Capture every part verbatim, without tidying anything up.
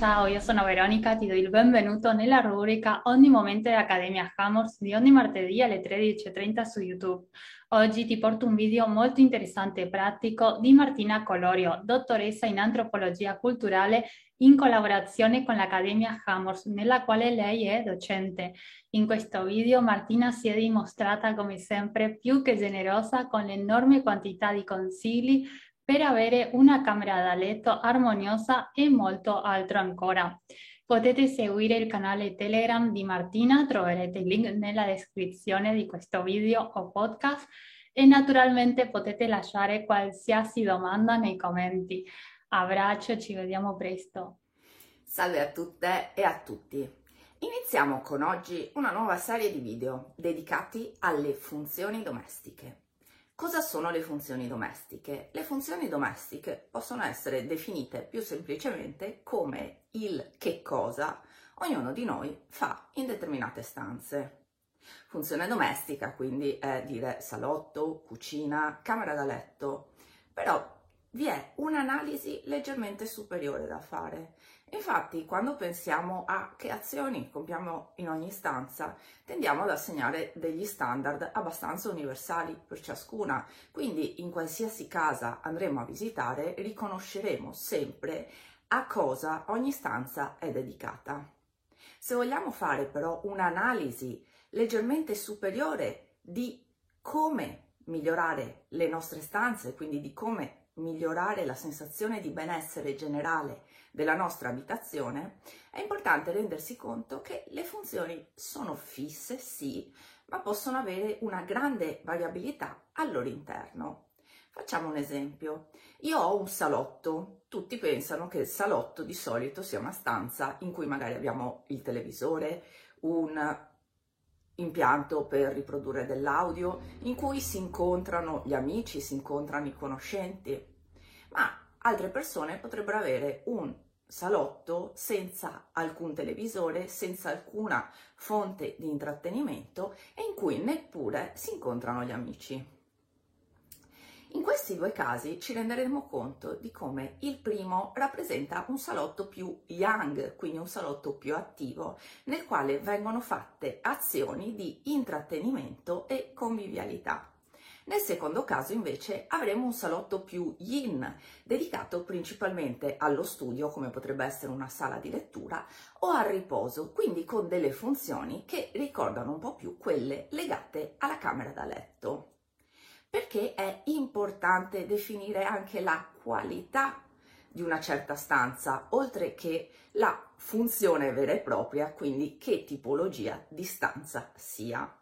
ciao, io sono Veronica, ti do il benvenuto nella rubrica Ogni momento di Accademia Hammers di ogni martedì alle tredici e trenta su YouTube. Oggi ti porto un video molto interessante e pratico di Martina Colorio, dottoressa in antropologia culturale in collaborazione con l'Accademia Hammers, nella quale lei è docente. In questo video Martina si è dimostrata come sempre più che generosa con l'enorme quantità di consigli per avere una camera da letto armoniosa e molto altro ancora. Potete seguire il canale Telegram di Martina, troverete il link nella descrizione di questo video o podcast e naturalmente potete lasciare qualsiasi domanda nei commenti. Abbraccio, ci vediamo presto. Salve a tutte e a tutti. Iniziamo con oggi una nuova serie di video dedicati alle funzioni domestiche. Cosa sono le funzioni domestiche? Le funzioni domestiche possono essere definite più semplicemente come il che cosa ognuno di noi fa in determinate stanze. Funzione domestica quindi è dire salotto, cucina, camera da letto, però vi è un'analisi leggermente superiore da fare. Infatti, quando pensiamo a che azioni compiamo in ogni stanza, tendiamo ad assegnare degli standard abbastanza universali per ciascuna. Quindi, in qualsiasi casa andremo a visitare, riconosceremo sempre a cosa ogni stanza è dedicata. Se vogliamo fare però un'analisi leggermente superiore di come migliorare le nostre stanze, quindi di come migliorare la sensazione di benessere generale della nostra abitazione, è importante rendersi conto che le funzioni sono fisse, sì, ma possono avere una grande variabilità al loro interno. Facciamo un esempio. Io ho un salotto. Tutti pensano che il salotto di solito sia una stanza in cui magari abbiamo il televisore, un impianto per riprodurre dell'audio, in cui si incontrano gli amici, si incontrano i conoscenti, ma altre persone potrebbero avere un salotto senza alcun televisore, senza alcuna fonte di intrattenimento e in cui neppure si incontrano gli amici. In questi due casi ci renderemo conto di come il primo rappresenta un salotto più young, quindi un salotto più attivo, nel quale vengono fatte azioni di intrattenimento e convivialità. Nel secondo caso invece avremo un salotto più yin, dedicato principalmente allo studio, come potrebbe essere una sala di lettura, o al riposo, quindi con delle funzioni che ricordano un po' più quelle legate alla camera da letto. Perché è importante definire anche la qualità di una certa stanza, oltre che la funzione vera e propria, quindi che tipologia di stanza sia.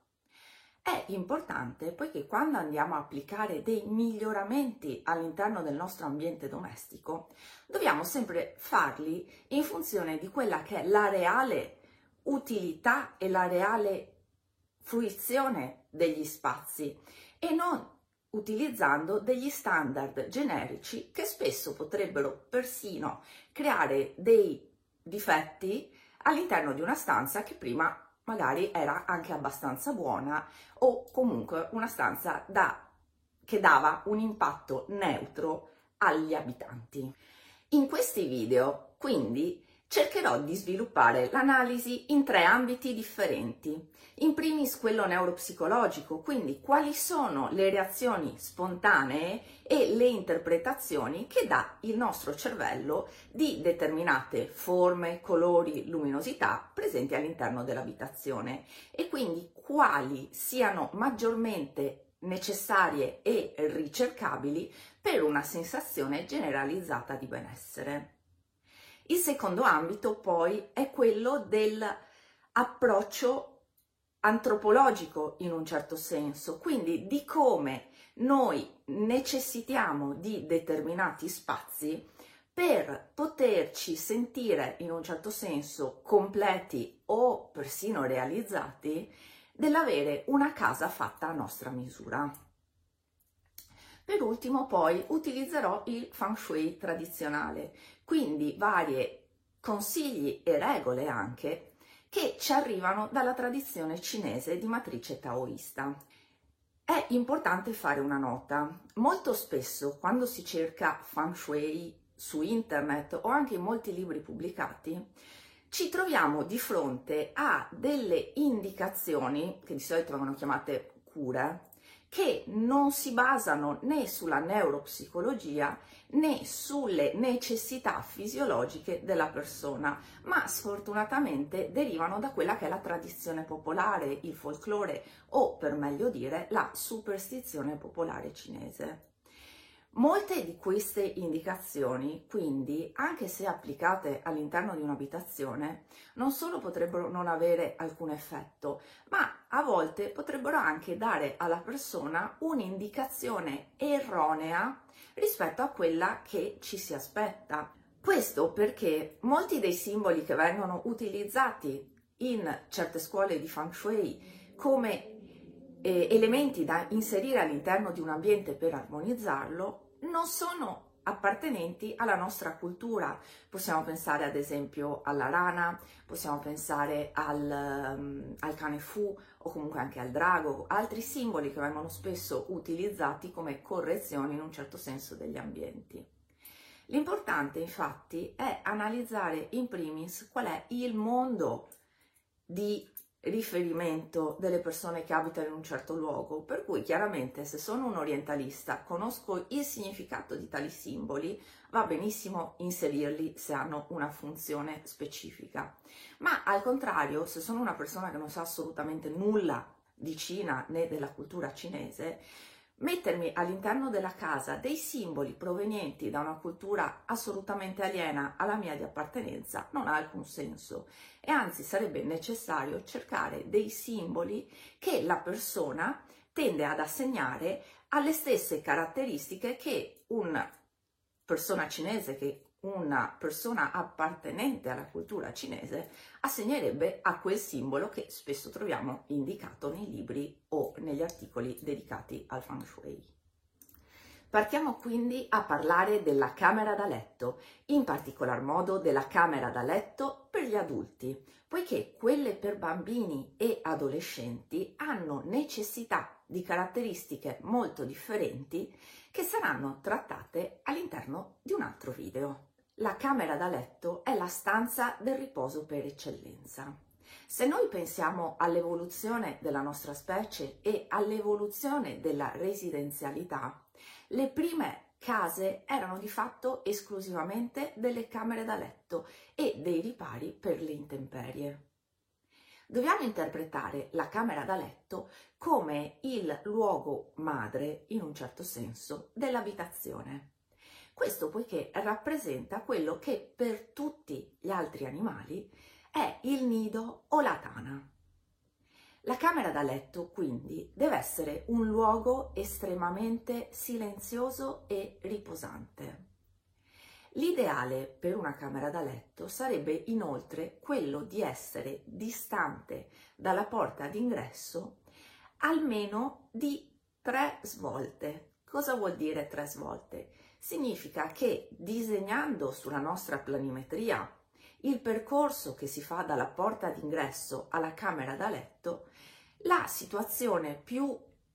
È importante poiché quando andiamo a applicare dei miglioramenti all'interno del nostro ambiente domestico, dobbiamo sempre farli in funzione di quella che è la reale utilità e la reale fruizione degli spazi e non utilizzando degli standard generici che spesso potrebbero persino creare dei difetti all'interno di una stanza che prima magari era anche abbastanza buona o comunque una stanza da, che dava un impatto neutro agli abitanti. In questi video, quindi, cercherò di sviluppare l'analisi in tre ambiti differenti. In primis quello neuropsicologico, quindi quali sono le reazioni spontanee e le interpretazioni che dà il nostro cervello di determinate forme, colori, luminosità presenti all'interno dell'abitazione e quindi quali siano maggiormente necessarie e ricercabili per una sensazione generalizzata di benessere. Il secondo ambito poi è quello dell'approccio antropologico in un certo senso, quindi di come noi necessitiamo di determinati spazi per poterci sentire in un certo senso completi o persino realizzati dell'avere una casa fatta a nostra misura. Per ultimo poi utilizzerò il Feng Shui tradizionale, quindi vari consigli e regole anche che ci arrivano dalla tradizione cinese di matrice taoista. È importante fare una nota. Molto spesso quando si cerca Feng Shui su internet o anche in molti libri pubblicati, ci troviamo di fronte a delle indicazioni, che di solito vengono chiamate cure, che non si basano né sulla neuropsicologia né sulle necessità fisiologiche della persona, ma sfortunatamente derivano da quella che è la tradizione popolare, il folklore o, per meglio dire, la superstizione popolare cinese. Molte di queste indicazioni, quindi, anche se applicate all'interno di un'abitazione, non solo potrebbero non avere alcun effetto, ma a volte potrebbero anche dare alla persona un'indicazione erronea rispetto a quella che ci si aspetta. Questo perché molti dei simboli che vengono utilizzati in certe scuole di Feng Shui come Eh, elementi da inserire all'interno di un ambiente per armonizzarlo non sono appartenenti alla nostra cultura. Possiamo pensare ad esempio alla rana, possiamo pensare al, um, al cane fu o comunque anche al drago, altri simboli che vengono spesso utilizzati come correzioni in un certo senso degli ambienti. L'importante infatti è analizzare in primis qual è il mondo di riferimento delle persone che abitano in un certo luogo, per cui chiaramente se sono un orientalista, conosco il significato di tali simboli, va benissimo inserirli se hanno una funzione specifica, ma al contrario, se sono una persona che non sa assolutamente nulla di Cina né della cultura cinese, mettermi all'interno della casa dei simboli provenienti da una cultura assolutamente aliena alla mia di appartenenza non ha alcun senso, e anzi sarebbe necessario cercare dei simboli che la persona tende ad assegnare alle stesse caratteristiche che una persona cinese, che una persona appartenente alla cultura cinese assegnerebbe a quel simbolo che spesso troviamo indicato nei libri o negli articoli dedicati al Feng Shui. Partiamo quindi a parlare della camera da letto, in particolar modo della camera da letto per gli adulti, poiché quelle per bambini e adolescenti hanno necessità di caratteristiche molto differenti che saranno trattate all'interno di un altro video. La camera da letto è la stanza del riposo per eccellenza. Se noi pensiamo all'evoluzione della nostra specie e all'evoluzione della residenzialità, le prime case erano di fatto esclusivamente delle camere da letto e dei ripari per le intemperie. Dobbiamo interpretare la camera da letto come il luogo madre, in un certo senso, dell'abitazione. Questo poiché rappresenta quello che per tutti gli altri animali è il nido o la tana. La camera da letto, quindi, deve essere un luogo estremamente silenzioso e riposante. L'ideale per una camera da letto sarebbe inoltre quello di essere distante dalla porta d'ingresso almeno di tre svolte. Cosa vuol dire tre svolte? Significa che disegnando sulla nostra planimetria il percorso che si fa dalla porta d'ingresso alla camera da letto, la situazione più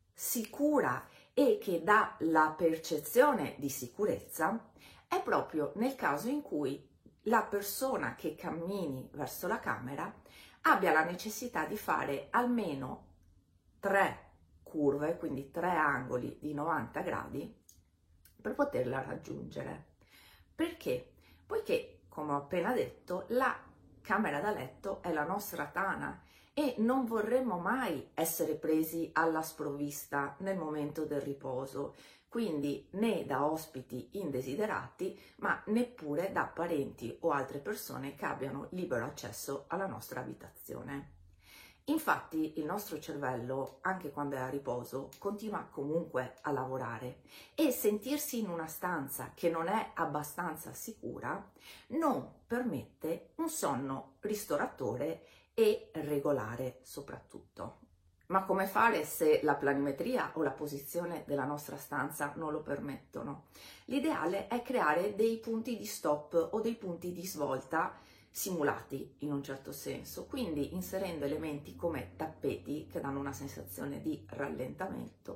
sicura e che dà la percezione di sicurezza è proprio nel caso in cui la persona che cammini verso la camera abbia la necessità di fare almeno tre curve, quindi tre angoli di novanta gradi, per poterla raggiungere. Perché? Poiché, come ho appena detto, la camera da letto è la nostra tana e non vorremmo mai essere presi alla sprovvista nel momento del riposo, quindi né da ospiti indesiderati, ma neppure da parenti o altre persone che abbiano libero accesso alla nostra abitazione. Infatti il nostro cervello, anche quando è a riposo, continua comunque a lavorare e sentirsi in una stanza che non è abbastanza sicura non permette un sonno ristoratore e regolare soprattutto. Ma come fare se la planimetria o la posizione della nostra stanza non lo permettono? L'ideale è creare dei punti di stop o dei punti di svolta simulati in un certo senso, quindi inserendo elementi come tappeti che danno una sensazione di rallentamento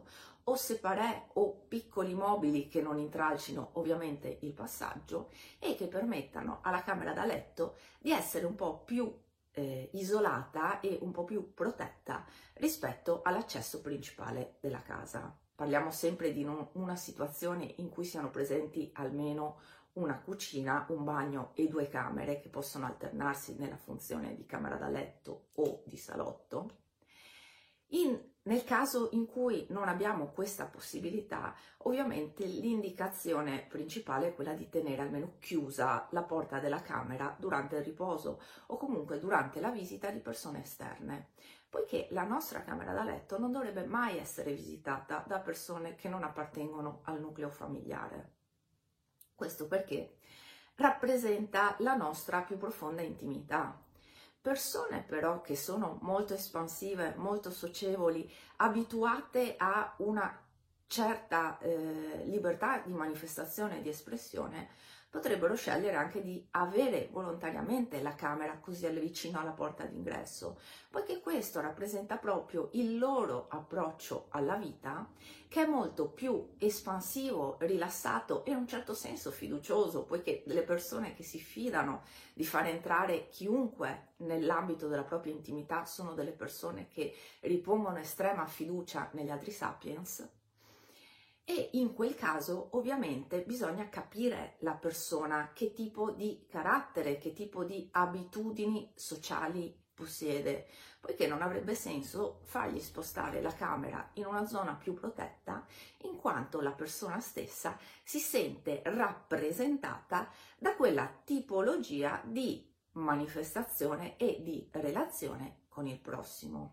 o separé o piccoli mobili che non intralcino ovviamente il passaggio e che permettano alla camera da letto di essere un po' più eh, isolata e un po' più protetta rispetto all'accesso principale della casa. Parliamo sempre di non, una situazione in cui siano presenti almeno una cucina, un bagno e due camere che possono alternarsi nella funzione di camera da letto o di salotto. In, nel caso in cui non abbiamo questa possibilità, ovviamente l'indicazione principale è quella di tenere almeno chiusa la porta della camera durante il riposo o comunque durante la visita di persone esterne, poiché la nostra camera da letto non dovrebbe mai essere visitata da persone che non appartengono al nucleo familiare. Questo perché rappresenta la nostra più profonda intimità. Persone però che sono molto espansive, molto socievoli, abituate a una certa eh, libertà di manifestazione e di espressione, potrebbero scegliere anche di avere volontariamente la camera così vicino alla porta d'ingresso, poiché questo rappresenta proprio il loro approccio alla vita, che è molto più espansivo, rilassato e in un certo senso fiducioso, poiché le persone che si fidano di far entrare chiunque nell'ambito della propria intimità sono delle persone che ripongono estrema fiducia negli altri sapiens. E in quel caso ovviamente bisogna capire la persona, che tipo di carattere, che tipo di abitudini sociali possiede, poiché non avrebbe senso fargli spostare la camera in una zona più protetta, in quanto la persona stessa si sente rappresentata da quella tipologia di manifestazione e di relazione con il prossimo.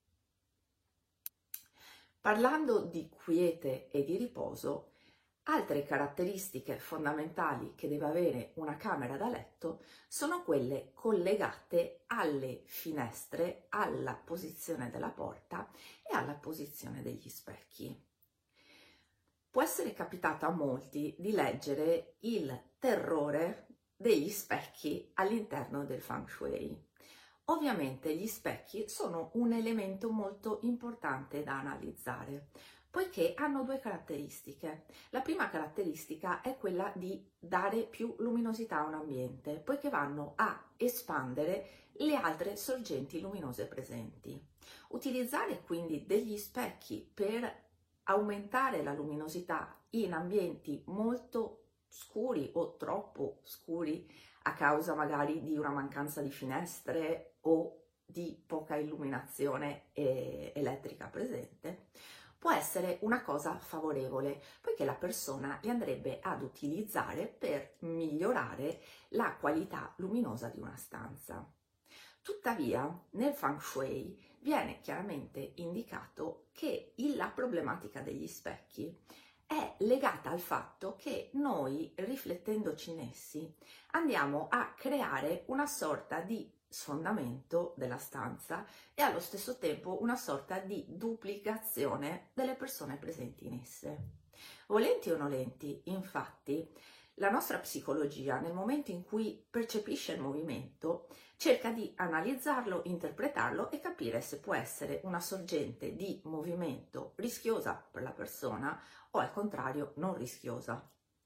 Parlando di quiete e di riposo, altre caratteristiche fondamentali che deve avere una camera da letto sono quelle collegate alle finestre, alla posizione della porta e alla posizione degli specchi. Può essere capitato a molti di leggere il terrore degli specchi all'interno del Feng Shui. Ovviamente gli specchi sono un elemento molto importante da analizzare, poiché hanno due caratteristiche. La prima caratteristica è quella di dare più luminosità a un ambiente, poiché vanno a espandere le altre sorgenti luminose presenti. Utilizzare quindi degli specchi per aumentare la luminosità in ambienti molto scuri o troppo scuri a causa magari di una mancanza di finestre o di poca illuminazione eh, elettrica presente, può essere una cosa favorevole, poiché la persona li andrebbe ad utilizzare per migliorare la qualità luminosa di una stanza. Tuttavia, nel Feng Shui viene chiaramente indicato che la problematica degli specchi è legata al fatto che noi, riflettendoci in essi, andiamo a creare una sorta di sfondamento della stanza e allo stesso tempo una sorta di duplicazione delle persone presenti in esse. Volenti o nolenti, infatti, la nostra psicologia, nel momento in cui percepisce il movimento, cerca di analizzarlo, interpretarlo e capire se può essere una sorgente di movimento rischiosa per la persona o al contrario non rischiosa.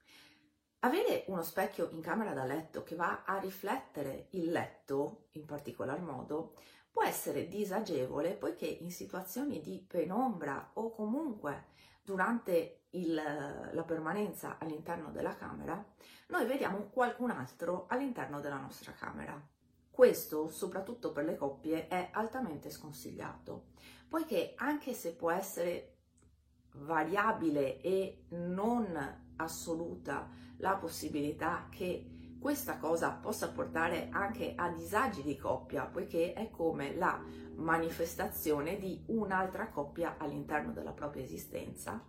Avere uno specchio in camera da letto che va a riflettere il letto, in particolar modo, può essere disagevole, poiché in situazioni di penombra o comunque durante il, la permanenza all'interno della camera, noi vediamo qualcun altro all'interno della nostra camera. Questo, soprattutto per le coppie, è altamente sconsigliato, poiché anche se può essere variabile e non assoluta la possibilità che questa cosa possa portare anche a disagi di coppia, poiché è come la manifestazione di un'altra coppia all'interno della propria esistenza,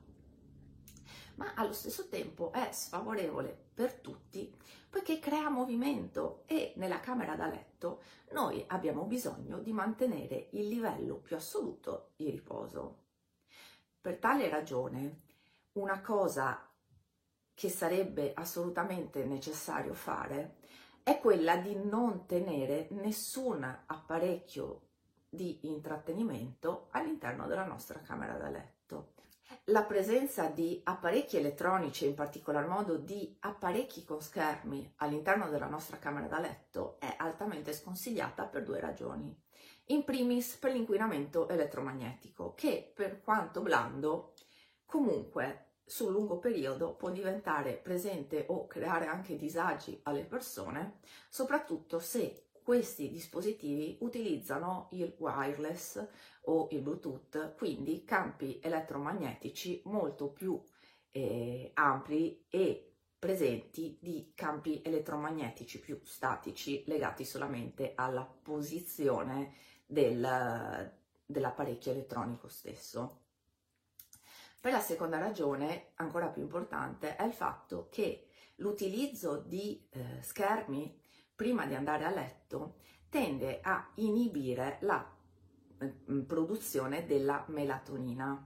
ma allo stesso tempo è sfavorevole per tutti, poiché crea movimento e nella camera da letto noi abbiamo bisogno di mantenere il livello più assoluto di riposo. Per tale ragione, una cosa che sarebbe assolutamente necessario fare è quella di non tenere nessun apparecchio di intrattenimento all'interno della nostra camera da letto. La presenza di apparecchi elettronici, in particolar modo di apparecchi con schermi all'interno della nostra camera da letto, è altamente sconsigliata per due ragioni. In primis per l'inquinamento elettromagnetico, che per quanto blando, comunque sul lungo periodo può diventare presente o creare anche disagi alle persone, soprattutto se questi dispositivi utilizzano il wireless o il Bluetooth, quindi campi elettromagnetici molto più eh, ampli e presenti di campi elettromagnetici più statici legati solamente alla posizione del, dell'apparecchio elettronico stesso. Per la seconda ragione, ancora più importante, è il fatto che l'utilizzo di eh, schermi prima di andare a letto tende a inibire la eh, produzione della melatonina.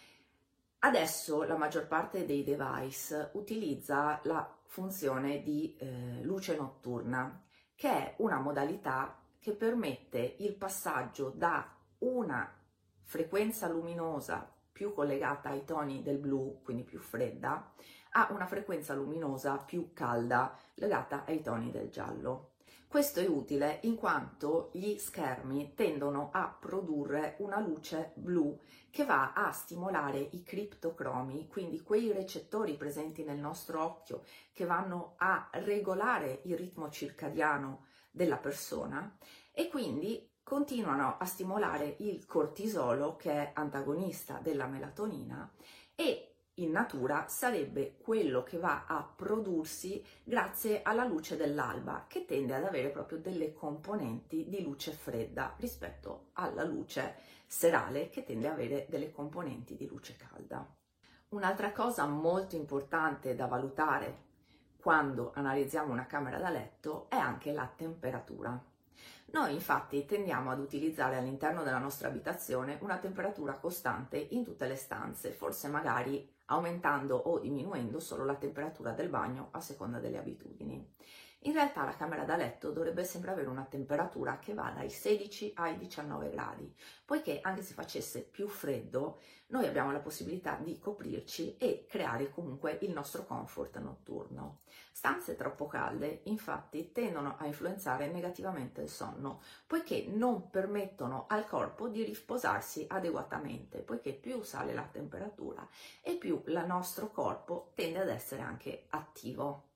Adesso la maggior parte dei device utilizza la funzione di eh, luce notturna, che è una modalità che permette il passaggio da una frequenza luminosa più collegata ai toni del blu, quindi più fredda, a una frequenza luminosa più calda, legata ai toni del giallo. Questo è utile in quanto gli schermi tendono a produrre una luce blu che va a stimolare i criptocromi, quindi quei recettori presenti nel nostro occhio che vanno a regolare il ritmo circadiano della persona e quindi continuano a stimolare il cortisolo, che è antagonista della melatonina, e in natura sarebbe quello che va a prodursi grazie alla luce dell'alba, che tende ad avere proprio delle componenti di luce fredda rispetto alla luce serale, che tende ad avere delle componenti di luce calda. Un'altra cosa molto importante da valutare quando analizziamo una camera da letto è anche la temperatura. Noi infatti tendiamo ad utilizzare all'interno della nostra abitazione una temperatura costante in tutte le stanze, forse magari aumentando o diminuendo solo la temperatura del bagno a seconda delle abitudini. In realtà la camera da letto dovrebbe sempre avere una temperatura che va dai sedici ai diciannove gradi, poiché anche se facesse più freddo noi abbiamo la possibilità di coprirci e creare comunque il nostro comfort notturno. Stanze troppo calde infatti tendono a influenzare negativamente il sonno, poiché non permettono al corpo di riposarsi adeguatamente, poiché più sale la temperatura e più il nostro corpo tende ad essere anche attivo.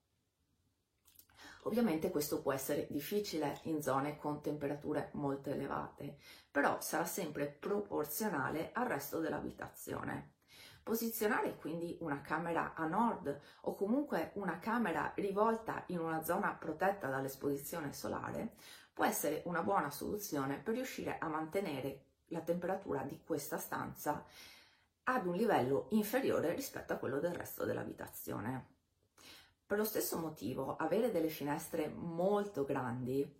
Ovviamente questo può essere difficile in zone con temperature molto elevate, però sarà sempre proporzionale al resto dell'abitazione. Posizionare quindi una camera a nord o comunque una camera rivolta in una zona protetta dall'esposizione solare può essere una buona soluzione per riuscire a mantenere la temperatura di questa stanza ad un livello inferiore rispetto a quello del resto dell'abitazione. Per lo stesso motivo, avere delle finestre molto grandi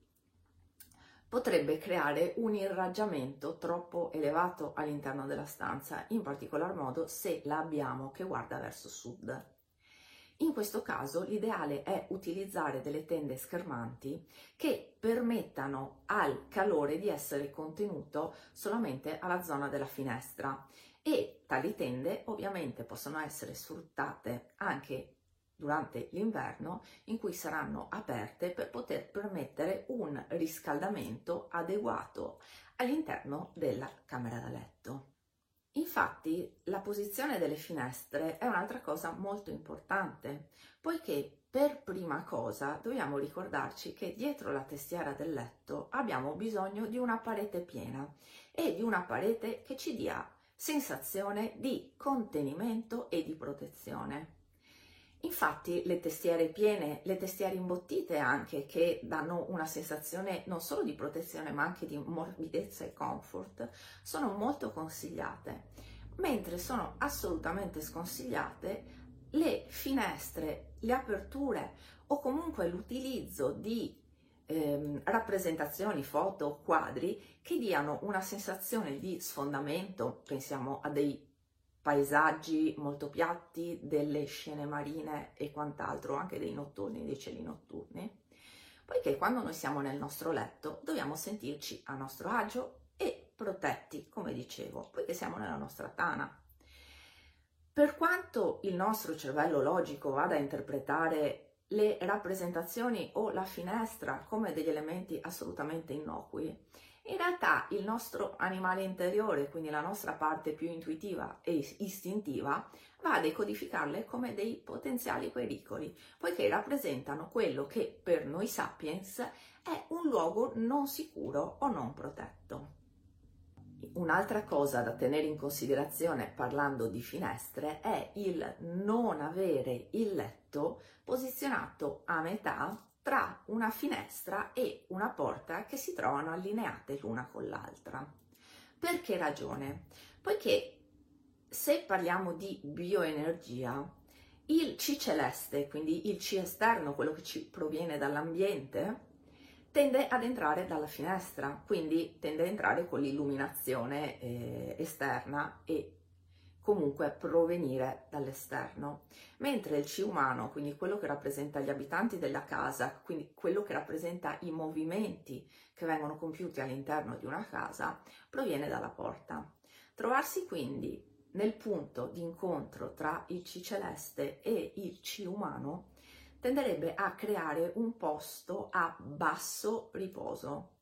potrebbe creare un irraggiamento troppo elevato all'interno della stanza, in particolar modo se la abbiamo che guarda verso sud. In questo caso l'ideale è utilizzare delle tende schermanti che permettano al calore di essere contenuto solamente alla zona della finestra, e tali tende ovviamente possono essere sfruttate anche durante l'inverno, in cui saranno aperte per poter permettere un riscaldamento adeguato all'interno della camera da letto. Infatti la posizione delle finestre è un'altra cosa molto importante, poiché per prima cosa dobbiamo ricordarci che dietro la testiera del letto abbiamo bisogno di una parete piena e di una parete che ci dia sensazione di contenimento e di protezione. Infatti le testiere piene, le testiere imbottite anche, che danno una sensazione non solo di protezione ma anche di morbidezza e comfort, sono molto consigliate, mentre sono assolutamente sconsigliate le finestre, le aperture o comunque l'utilizzo di ehm, rappresentazioni, foto, quadri che diano una sensazione di sfondamento. Pensiamo a dei paesaggi molto piatti, delle scene marine e quant'altro, anche dei notturni, dei cieli notturni, poiché quando noi siamo nel nostro letto dobbiamo sentirci a nostro agio e protetti, come dicevo, poiché siamo nella nostra tana. Per quanto il nostro cervello logico vada a interpretare le rappresentazioni o la finestra come degli elementi assolutamente innocui, in realtà il nostro animale interiore, quindi la nostra parte più intuitiva e istintiva, va a decodificarle come dei potenziali pericoli, poiché rappresentano quello che per noi sapiens è un luogo non sicuro o non protetto. Un'altra cosa da tenere in considerazione parlando di finestre è il non avere il letto posizionato a metà tra una finestra e una porta che si trovano allineate l'una con l'altra. Per che ragione? Poiché se parliamo di bioenergia, il C celeste, quindi il C esterno, quello che ci proviene dall'ambiente, tende ad entrare dalla finestra, quindi tende ad entrare con l'illuminazione eh, esterna e comunque provenire dall'esterno, mentre il C umano, quindi quello che rappresenta gli abitanti della casa, quindi quello che rappresenta i movimenti che vengono compiuti all'interno di una casa, proviene dalla porta. Trovarsi quindi nel punto di incontro tra il C celeste e il C umano tenderebbe a creare un posto a basso riposo.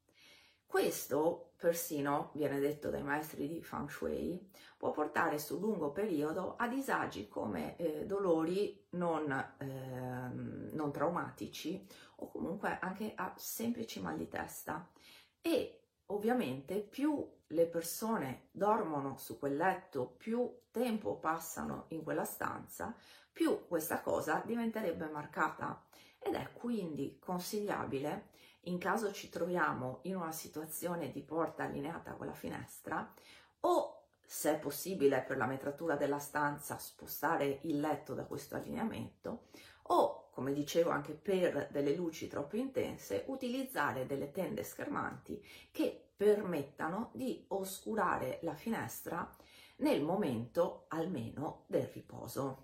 Questo, persino, viene detto dai maestri di Feng Shui, può portare sul lungo periodo a disagi come eh, dolori non, eh, non traumatici o comunque anche a semplici mal di testa. E ovviamente più le persone dormono su quel letto, più tempo passano in quella stanza, più questa cosa diventerebbe marcata ed è quindi consigliabile, in caso ci troviamo in una situazione di porta allineata con la finestra, o se è possibile per la metratura della stanza spostare il letto da questo allineamento, o come dicevo anche per delle luci troppo intense, utilizzare delle tende schermanti che permettano di oscurare la finestra nel momento almeno del riposo.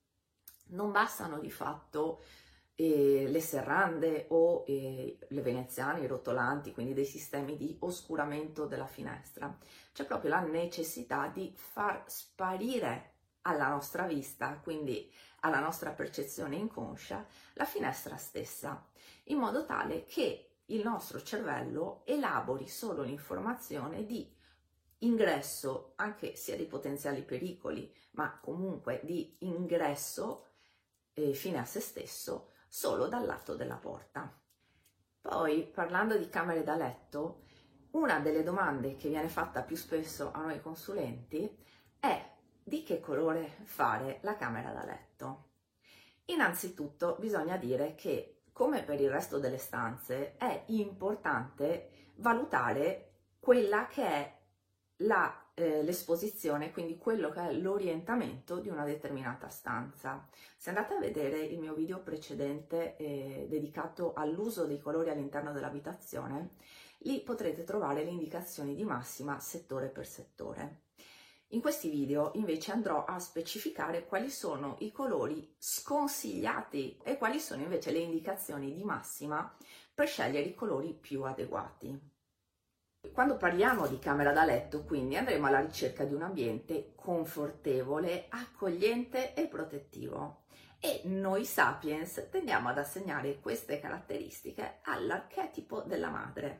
Non bastano di fatto eh, le serrande o eh, le veneziane, i rotolanti, quindi dei sistemi di oscuramento della finestra. C'è proprio la necessità di far sparire alla nostra vista, quindi alla nostra percezione inconscia, la finestra stessa, in modo tale che il nostro cervello elabori solo l'informazione di ingresso, anche sia di potenziali pericoli, ma comunque di ingresso eh, fine a se stesso, solo dal lato della porta. Poi, parlando di camere da letto, una delle domande che viene fatta più spesso a noi consulenti è: di che colore fare la camera da letto? Innanzitutto bisogna dire che, come per il resto delle stanze, è importante valutare quella che è la eh, l'esposizione, quindi quello che è l'orientamento di una determinata stanza. Se andate a vedere il mio video precedente eh, dedicato all'uso dei colori all'interno dell'abitazione, lì potrete trovare le indicazioni di massima settore per settore. In questi video invece andrò a specificare quali sono i colori sconsigliati e quali sono invece le indicazioni di massima per scegliere i colori più adeguati. Quando parliamo di camera da letto, quindi, andremo alla ricerca di un ambiente confortevole, accogliente e protettivo. E noi sapiens tendiamo ad assegnare queste caratteristiche all'archetipo della madre.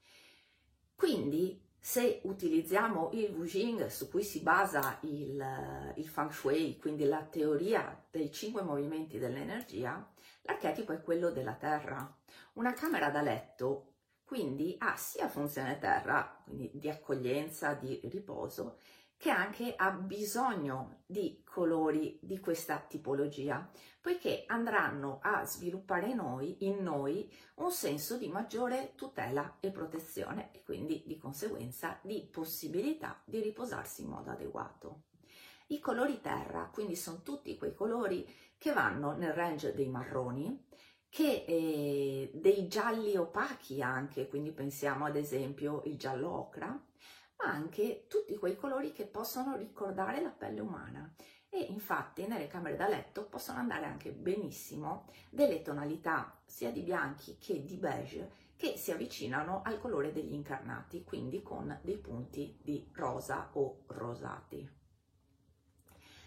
Quindi, se utilizziamo il Wujing, su cui si basa il, il Feng Shui, quindi la teoria dei cinque movimenti dell'energia, l'archetipo è quello della terra. Una camera da letto quindi ha sia funzione terra, quindi di accoglienza, di riposo, che anche ha bisogno di colori di questa tipologia, poiché andranno a sviluppare in noi, in noi un senso di maggiore tutela e protezione e quindi di conseguenza di possibilità di riposarsi in modo adeguato. I colori terra quindi sono tutti quei colori che vanno nel range dei marroni, che eh, dei gialli opachi anche, quindi pensiamo ad esempio il giallo ocra, ma anche tutti quei colori che possono ricordare la pelle umana. E infatti nelle camere da letto possono andare anche benissimo delle tonalità sia di bianchi che di beige che si avvicinano al colore degli incarnati, quindi con dei punti di rosa o rosati.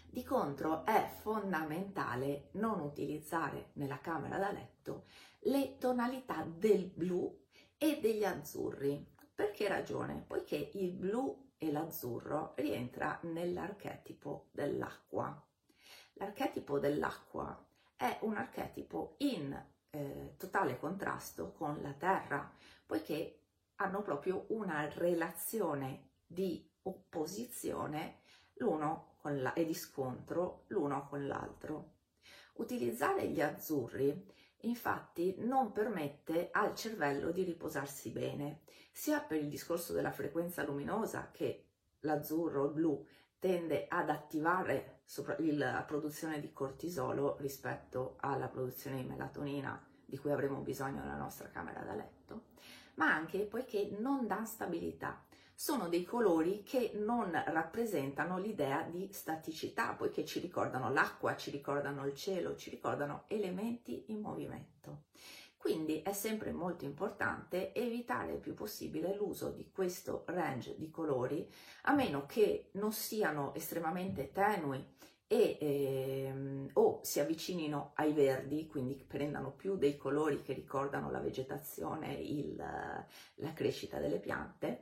Di contro è fondamentale non utilizzare nella camera da letto le tonalità del blu e degli azzurri. Per che ragione? Poiché il blu e l'azzurro rientra nell'archetipo dell'acqua. L'archetipo dell'acqua è un archetipo in eh, totale contrasto con la terra, poiché hanno proprio una relazione di opposizione l'uno con la, e di scontro l'uno con l'altro. Utilizzare gli azzurri infatti non permette al cervello di riposarsi bene, sia per il discorso della frequenza luminosa che l'azzurro, il blu, tende ad attivare la produzione di cortisolo rispetto alla produzione di melatonina di cui avremo bisogno nella nostra camera da letto, ma anche poiché non dà stabilità. Sono dei colori che non rappresentano l'idea di staticità, poiché ci ricordano l'acqua, ci ricordano il cielo, ci ricordano elementi in movimento. Quindi è sempre molto importante evitare il più possibile l'uso di questo range di colori, a meno che non siano estremamente tenui e, ehm, o si avvicinino ai verdi, quindi prendano più dei colori che ricordano la vegetazione, il, la crescita delle piante,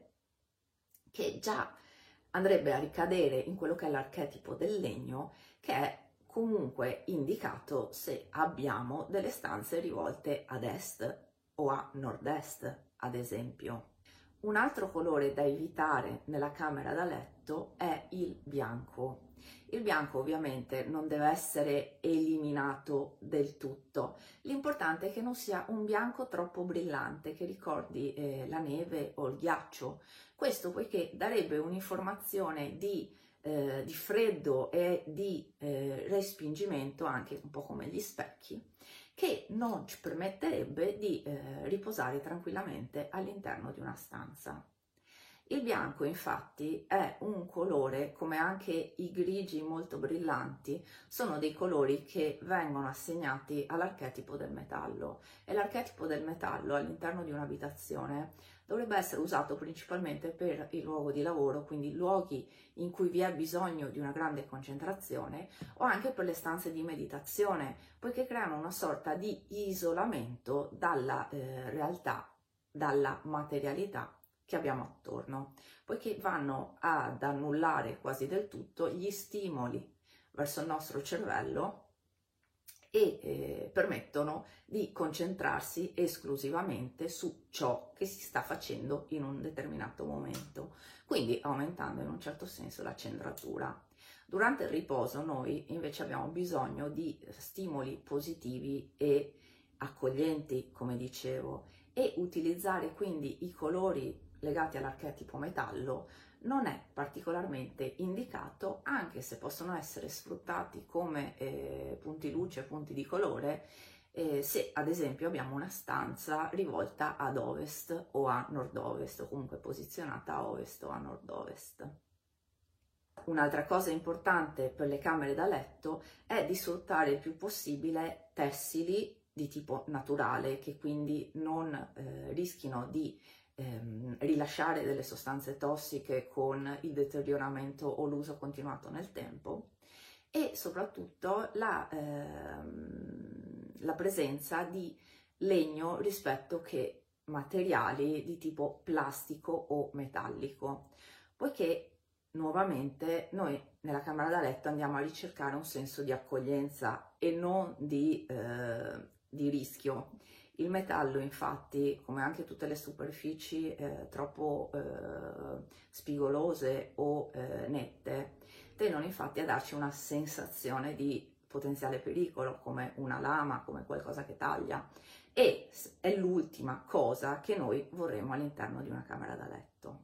che già andrebbe a ricadere in quello che è l'archetipo del legno, che è comunque indicato se abbiamo delle stanze rivolte ad est o a nord-est, ad esempio. Un altro colore da evitare nella camera da letto è il bianco. Il bianco ovviamente non deve essere eliminato del tutto, l'importante è che non sia un bianco troppo brillante che ricordi eh, la neve o il ghiaccio. Questo poiché darebbe un'informazione di, eh, di freddo e di eh, respingimento, anche un po' come gli specchi, che non ci permetterebbe di eh, riposare tranquillamente all'interno di una stanza. Il bianco infatti è un colore, come anche i grigi molto brillanti, sono dei colori che vengono assegnati all'archetipo del metallo, e l'archetipo del metallo all'interno di un'abitazione dovrebbe essere usato principalmente per il luogo di lavoro, quindi luoghi in cui vi è bisogno di una grande concentrazione, o anche per le stanze di meditazione, poiché creano una sorta di isolamento dalla eh, realtà, dalla materialità che abbiamo attorno, poiché vanno ad annullare quasi del tutto gli stimoli verso il nostro cervello e eh, permettono di concentrarsi esclusivamente su ciò che si sta facendo in un determinato momento, quindi aumentando in un certo senso la centratura. Durante il riposo noi invece abbiamo bisogno di stimoli positivi e accoglienti, come dicevo, e utilizzare quindi i colori legati all'archetipo metallo non è particolarmente indicato, anche se possono essere sfruttati come eh, punti luce, punti di colore, eh, se ad esempio abbiamo una stanza rivolta ad ovest o a nord-ovest, o comunque posizionata a ovest o a nord-ovest. Un'altra cosa importante per le camere da letto è di sfruttare il più possibile tessili di tipo naturale, che quindi non eh, rischino di ehm, rilasciare delle sostanze tossiche con il deterioramento o l'uso continuato nel tempo, e soprattutto la, ehm, la presenza di legno rispetto che materiali di tipo plastico o metallico, poiché nuovamente noi nella camera da letto andiamo a ricercare un senso di accoglienza e non di, eh, di rischio. Il metallo infatti, come anche tutte le superfici eh, troppo eh, spigolose o eh, nette, tendono infatti a darci una sensazione di potenziale pericolo, come una lama, come qualcosa che taglia, e è l'ultima cosa che noi vorremmo all'interno di una camera da letto.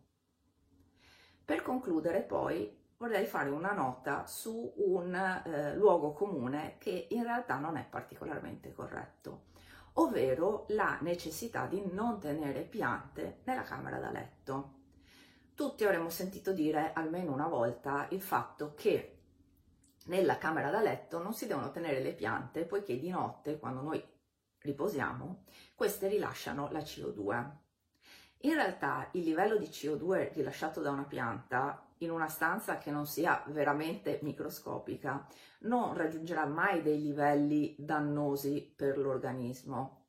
Per concludere poi vorrei fare una nota su un eh, luogo comune che in realtà non è particolarmente corretto, ovvero la necessità di non tenere piante nella camera da letto. Tutti avremmo sentito dire almeno una volta il fatto che nella camera da letto non si devono tenere le piante, poiché di notte, quando noi riposiamo, queste rilasciano la C O due. In realtà il livello di C O due rilasciato da una pianta in una stanza che non sia veramente microscopica non raggiungerà mai dei livelli dannosi per l'organismo.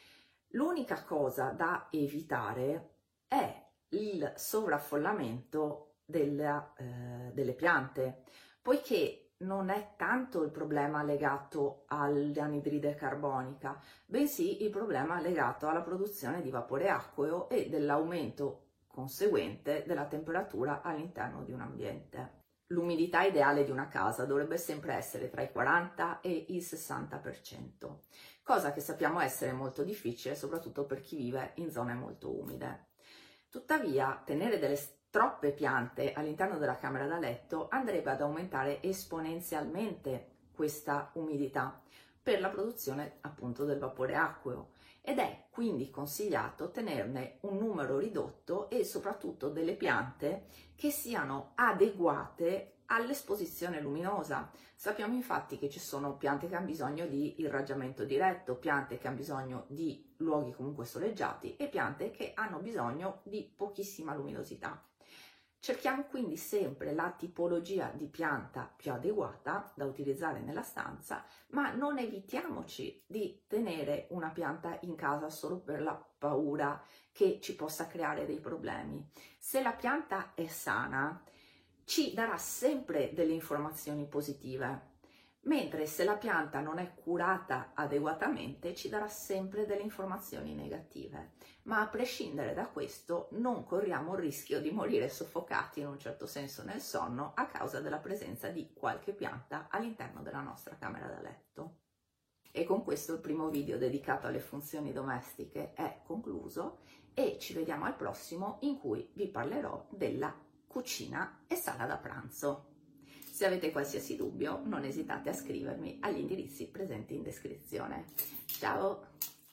L'unica cosa da evitare è il sovraffollamento della, eh, delle piante, poiché non è tanto il problema legato all'anidride carbonica, bensì il problema legato alla produzione di vapore acqueo e dell'aumento conseguente della temperatura all'interno di un ambiente. L'umidità ideale di una casa dovrebbe sempre essere tra i quaranta e il sessanta per cento, cosa che sappiamo essere molto difficile soprattutto per chi vive in zone molto umide. Tuttavia, tenere delle troppe piante all'interno della camera da letto andrebbe ad aumentare esponenzialmente questa umidità per la produzione appunto del vapore acqueo ed è quindi consigliato tenerne un numero ridotto e soprattutto delle piante che siano adeguate all'esposizione luminosa. Sappiamo infatti che ci sono piante che hanno bisogno di irraggiamento diretto, piante che hanno bisogno di luoghi comunque soleggiati e piante che hanno bisogno di pochissima luminosità. Cerchiamo quindi sempre la tipologia di pianta più adeguata da utilizzare nella stanza, ma non evitiamoci di tenere una pianta in casa solo per la paura che ci possa creare dei problemi. Se la pianta è sana, ci darà sempre delle informazioni positive, mentre se la pianta non è curata adeguatamente ci darà sempre delle informazioni negative. Ma a prescindere da questo non corriamo il rischio di morire soffocati in un certo senso nel sonno a causa della presenza di qualche pianta all'interno della nostra camera da letto. E con questo il primo video dedicato alle funzioni domestiche è concluso e ci vediamo al prossimo in cui vi parlerò della cucina e sala da pranzo. Se avete qualsiasi dubbio non esitate a scrivermi agli indirizzi presenti in descrizione. Ciao!